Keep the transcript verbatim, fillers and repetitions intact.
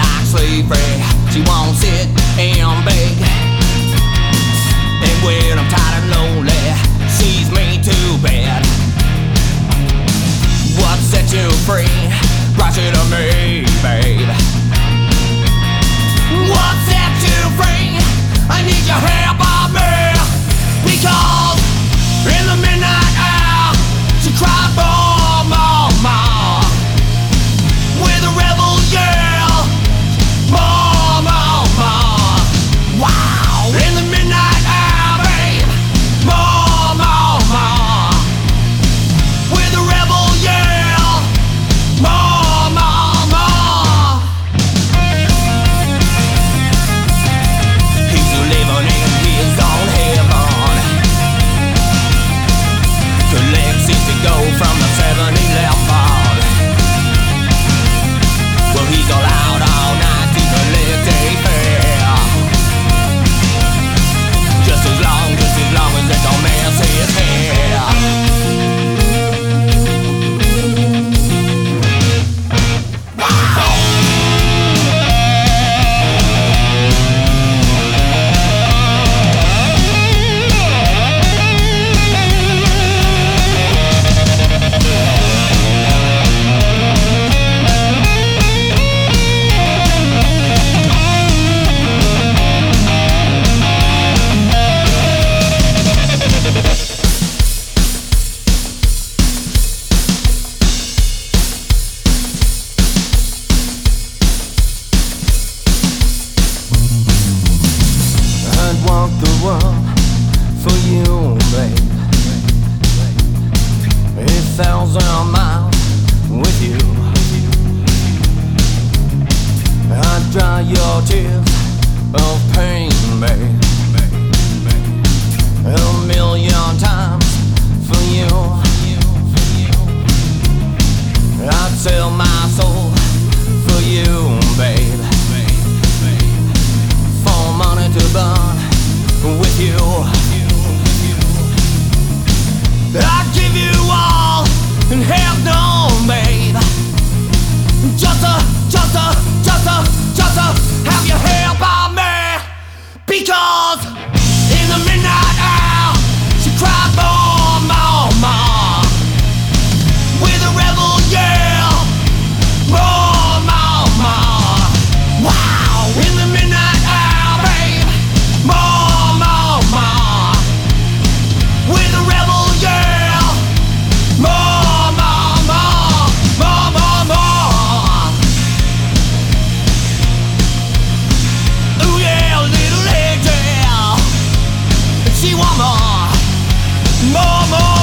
like slavery. She won't sit and beg. And when I'm tired and lonely, sees me to bed. What set you free? Brought you to me, babe. What set you free? I need your help on me. Because in the midnight hour, she cried more, more, more. With a rebel yell, more, more, more. Wow. In the midnight hour, babe, more, more, more. With a rebel yell, more, more, more. He's living in his own heaven. Collects to go from the seven eleven. Well, he's all out all night to collect a fare. Just as long, just as long as they don't mess his hair. Walk the world for you, babe. A thousand miles with you. I'd dry your tears of pain, babe. A million times for you. I'd sell my soul for you, babe. For money to burn with you. I'd give you all and have none, babe. Just to, just to, just to, just to have your help on me. Because in the midnight hour, she cried more, more, more. With a rebel yell, more, more, more. Wow, in the midnight hour, babe, more. With a rebel yell, more, more, more, more, more, more. Ooh yeah, little lady, she want more, more, more.